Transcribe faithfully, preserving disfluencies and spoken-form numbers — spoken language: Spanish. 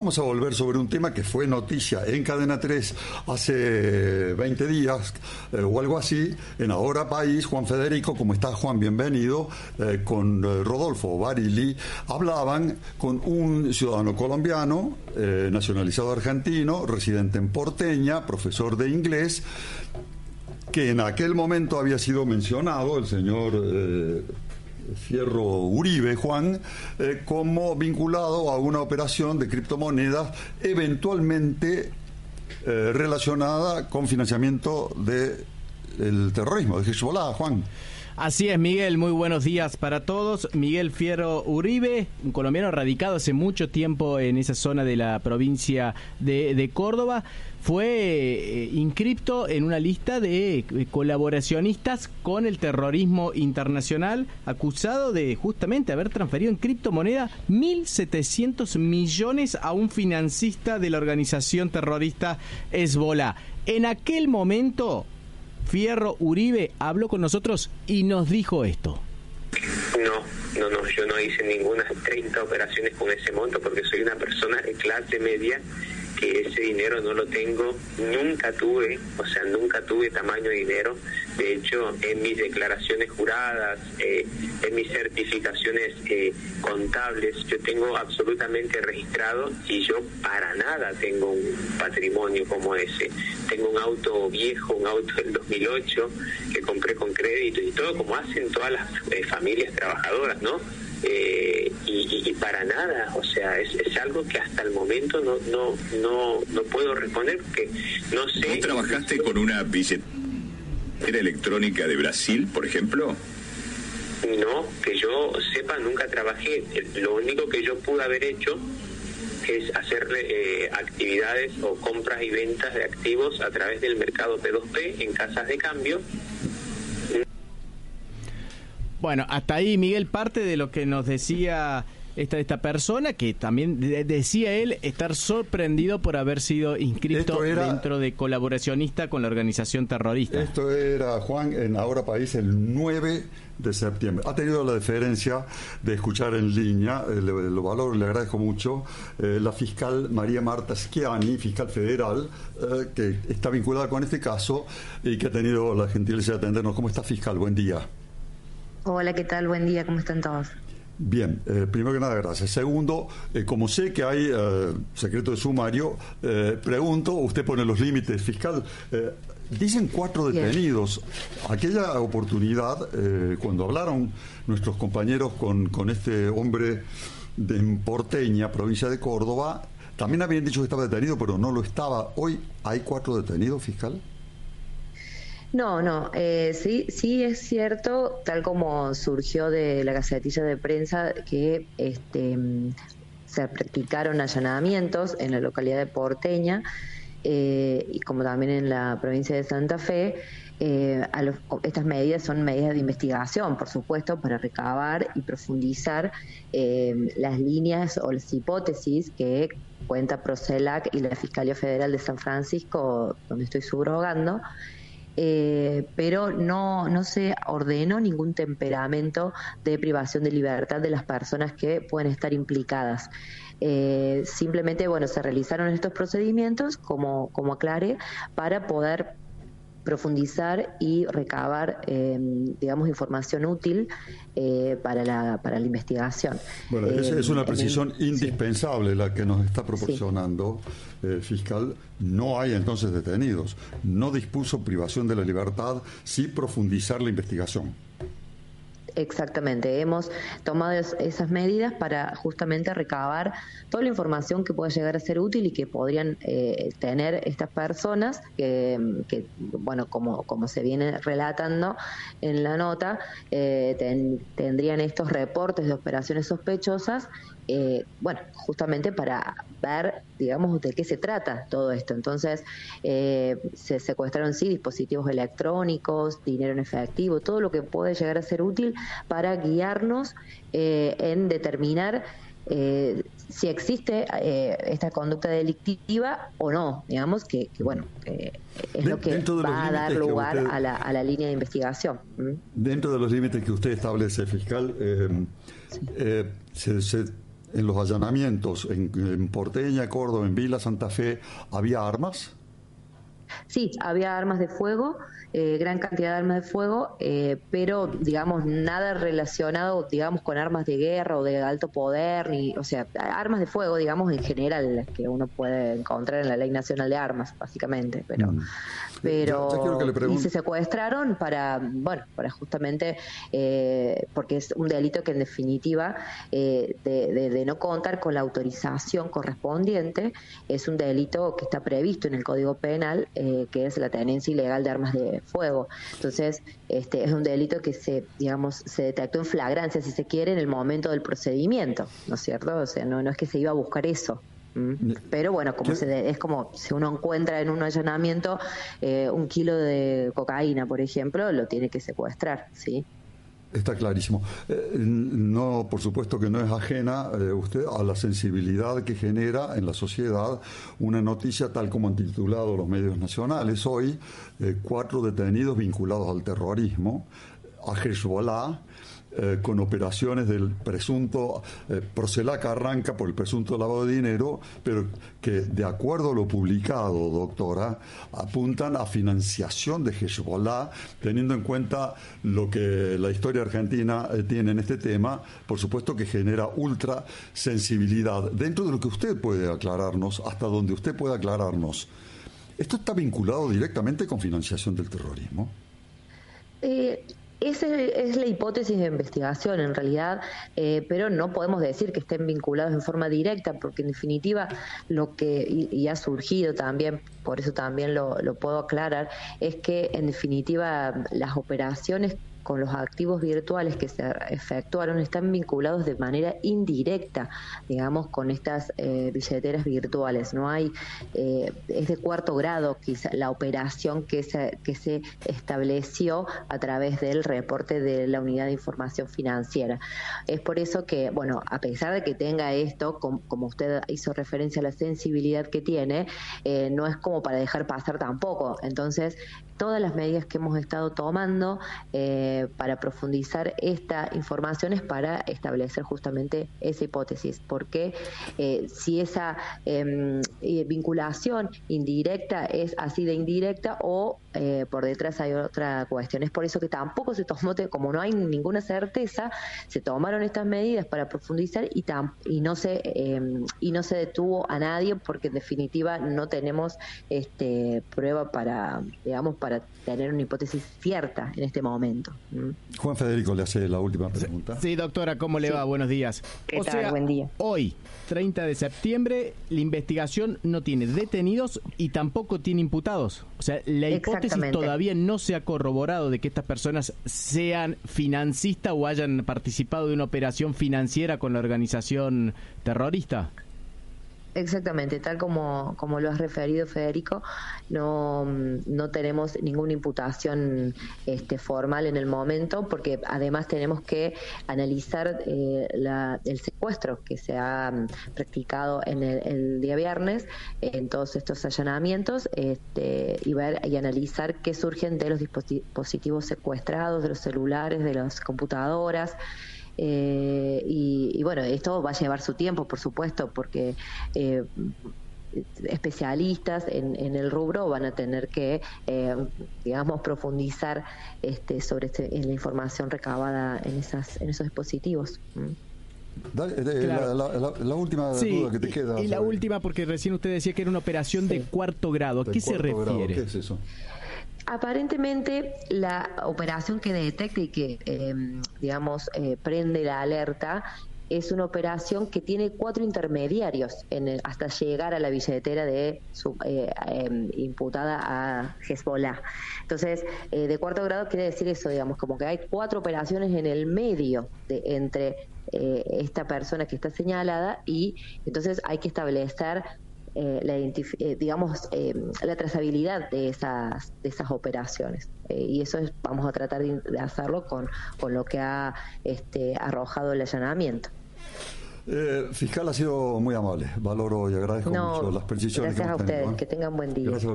Vamos a volver sobre un tema que fue noticia en Cadena tres hace veinte días eh, o algo así, en Ahora País. Juan Federico, ¿cómo está, Juan? Bienvenido. Eh, con eh, Rodolfo Barili hablaban con un ciudadano colombiano, eh, nacionalizado argentino, residente en Porteña, profesor de inglés, que en aquel momento había sido mencionado, el señor Eh, Fierro Uribe, Juan, eh, como vinculado a una operación de criptomonedas eventualmente eh, relacionada con financiamiento del terrorismo, de Hezbollah, Juan. Así es, Miguel, muy buenos días para todos. Miguel Fierro Uribe, un colombiano radicado hace mucho tiempo en esa zona de la provincia de, de Córdoba, fue eh, inscripto en una lista de eh, colaboracionistas con el terrorismo internacional, acusado de justamente haber transferido en criptomoneda mil setecientos millones a un financista de la organización terrorista Hezbollah. En aquel momento, Fierro Uribe habló con nosotros y nos dijo esto. No, no, no, yo no hice ninguna treinta operaciones con ese monto porque soy una persona de clase media que ese dinero no lo tengo, nunca tuve, o sea, nunca tuve tamaño de dinero. De hecho, en mis declaraciones juradas, eh, en mis certificaciones eh, contables, yo tengo absolutamente registrado y yo para nada tengo un patrimonio como ese. Tengo un auto viejo, un auto del dos mil ocho que compré con crédito y todo como hacen todas las eh, familias trabajadoras, ¿no? Eh, y, y para nada, o sea, es, es algo que hasta el momento no no no no puedo responder porque no sé. ¿Vos trabajaste con una billetera electrónica de Brasil, por ejemplo? No, que yo sepa, nunca trabajé. Lo único que yo pude haber hecho es hacer eh, actividades o compras y ventas de activos a través del mercado P dos P en casas de cambio. Bueno, hasta ahí, Miguel, parte de lo que nos decía esta, esta persona, que también de, decía él estar sorprendido por haber sido inscrito era, dentro de colaboracionista con la organización terrorista. Esto era, Juan, en Ahora País el nueve de septiembre. Ha tenido la deferencia de escuchar en línea, eh, le, lo valoro, le agradezco mucho, eh, la fiscal María Marta Schiani, fiscal federal, eh, que está vinculada con este caso y que ha tenido la gentileza de atendernos. ¿Cómo está, fiscal? Buen día. Hola, ¿qué tal? Buen día, ¿cómo están todos? Bien, eh, primero que nada, gracias. Segundo, eh, como sé que hay eh, secreto de sumario, eh, pregunto, usted pone los límites, fiscal, eh, dicen cuatro detenidos. Bien. Aquella oportunidad, eh, cuando hablaron nuestros compañeros con, con este hombre de en Porteña, provincia de Córdoba, también habían dicho que estaba detenido, pero no lo estaba. ¿Hoy hay cuatro detenidos, fiscal? No, no, eh, sí, sí es cierto, tal como surgió de la gacetilla de prensa, que este, se practicaron allanamientos en la localidad de Porteña eh, y como también en la provincia de Santa Fe. Eh, a los, estas medidas son medidas de investigación, por supuesto, para recabar y profundizar eh, las líneas o las hipótesis que cuenta Procelac y la Fiscalía Federal de San Francisco, donde estoy subrogando. Eh, pero no, no se ordenó ningún temperamento de privación de libertad de las personas que pueden estar implicadas. Eh, simplemente, bueno, se realizaron estos procedimientos, como, como aclaré, para poder profundizar y recabar, eh, digamos, información útil eh, para la para la investigación. Bueno, eh, esa es una precisión el, indispensable sí. la que nos está proporcionando, sí. eh, fiscal. No hay entonces detenidos. No dispuso privación de la libertad, sí profundizar la investigación. Exactamente, hemos tomado es, esas medidas para justamente recabar toda la información que pueda llegar a ser útil y que podrían eh, tener estas personas que, que bueno, como, como se viene relatando en la nota, eh, ten, tendrían estos reportes de operaciones sospechosas, eh, bueno, justamente para ver, digamos, de qué se trata todo esto. Entonces, eh, se secuestraron, sí, dispositivos electrónicos, dinero en efectivo, todo lo que puede llegar a ser útil para guiarnos eh, en determinar eh, si existe eh, esta conducta delictiva o no, digamos, que, que bueno, eh, es de, lo que va a dar lugar usted, a, la, a la línea de investigación. ¿Mm? Dentro de los límites que usted establece, fiscal, eh, sí. eh, se, se en los allanamientos en, en Porteña, Córdoba, en Vila, Santa Fe, ¿había armas? Sí, había armas de fuego, eh, gran cantidad de armas de fuego, eh, pero digamos nada relacionado, digamos, con armas de guerra o de alto poder, ni, o sea, armas de fuego, digamos, en general, las que uno puede encontrar en la Ley Nacional de Armas, básicamente, pero, mm. pero ya, ya quiero que le pregunte. Y se secuestraron para, bueno, para justamente, eh, porque es un delito que en definitiva, eh, de, de, de no contar con la autorización correspondiente, es un delito que está previsto en el Código Penal. Eh, que es la tenencia ilegal de armas de fuego. Entonces, este es un delito que se, digamos, se detectó en flagrancia, si se quiere, en el momento del procedimiento, ¿no es cierto? O sea, no, no es que se iba a buscar eso. ¿Mm? Pero bueno, como se de, es como si uno encuentra en un allanamiento eh, un kilo de cocaína, por ejemplo, lo tiene que secuestrar, ¿sí? Está clarísimo. Eh, no, por supuesto que no es ajena eh, usted a la sensibilidad que genera en la sociedad una noticia tal como han titulado los medios nacionales hoy, eh, cuatro detenidos vinculados al terrorismo, a Hezbollah, Eh, con operaciones del presunto, eh, Procelac arranca por el presunto lavado de dinero, pero que de acuerdo a lo publicado, doctora, apuntan a financiación de Hezbollah, teniendo en cuenta lo que la historia argentina eh, tiene en este tema, por supuesto que genera ultra sensibilidad. Dentro de lo que usted puede aclararnos, hasta donde usted pueda aclararnos, ¿esto está vinculado directamente con financiación del terrorismo? Eh... Esa es la hipótesis de investigación, en realidad, eh, pero no podemos decir que estén vinculados en forma directa, porque en definitiva lo que, y, y ha surgido también, por eso también lo, lo puedo aclarar, es que en definitiva las operaciones con los activos virtuales que se efectuaron están vinculados de manera indirecta, digamos, con estas eh, billeteras virtuales. No hay, eh, es de cuarto grado quizá la operación que se, que se estableció a través del reporte de la Unidad de Información Financiera. Es por eso que, bueno, a pesar de que tenga esto, com, como usted hizo referencia a la sensibilidad que tiene, eh, no es como para dejar pasar tampoco. Entonces, todas las medidas que hemos estado tomando eh, para profundizar esta información es para establecer justamente esa hipótesis, porque eh, si esa eh, vinculación indirecta es así de indirecta o eh, por detrás hay otra cuestión. Es por eso que tampoco se tomó, como no hay ninguna certeza, se tomaron estas medidas para profundizar y, tam, y, no, se, eh, y no se detuvo a nadie, porque en definitiva no tenemos este, prueba para, digamos, para tener una hipótesis cierta en este momento. ¿Mm? Juan Federico le hace la última pregunta. Sí, doctora, ¿cómo le sí. va? Buenos días. ¿Qué o tal? Sea, buen día. Hoy, treinta de septiembre, la investigación no tiene detenidos y tampoco tiene imputados. O sea, la hipótesis todavía no se ha corroborado de que estas personas sean financistas o hayan participado de una operación financiera con la organización terrorista. Exactamente, tal como, como lo has referido, Federico, no, no tenemos ninguna imputación este, formal en el momento, porque además tenemos que analizar eh, la, el secuestro que se ha practicado en el, el día viernes, en todos estos allanamientos, este, y ver y analizar qué surgen de los dispositivos secuestrados, de los celulares, de las computadoras. Eh, y, y bueno, esto va a llevar su tiempo, por supuesto, porque eh, especialistas en, en el rubro van a tener que, eh, digamos, profundizar este, sobre este, en la información recabada en esas en esos dispositivos. ¿Mm? Dale, de, claro. la, la, la, la última sí, duda que te queda. Y, y la última, porque recién usted decía que era una operación sí. de cuarto grado. ¿A qué se refiere? Grado, ¿qué es eso? Aparentemente, la operación que detecta y que, eh, digamos, eh, prende la alerta es una operación que tiene cuatro intermediarios en el, hasta llegar a la billetera de su eh, eh, imputada a Hezbollah. Entonces, eh, de cuarto grado quiere decir eso, digamos, como que hay cuatro operaciones en el medio de, entre eh, esta persona que está señalada, y entonces hay que establecer Eh, la eh, digamos eh, la trazabilidad de esas de esas operaciones eh, y eso es, vamos a tratar de, de hacerlo con, con lo que ha este, arrojado el allanamiento. Eh, fiscal, ha sido muy amable, valoro y agradezco no, mucho las precisiones. Gracias que a ustedes, tenido, ¿eh? Que tengan buen día. Gracias.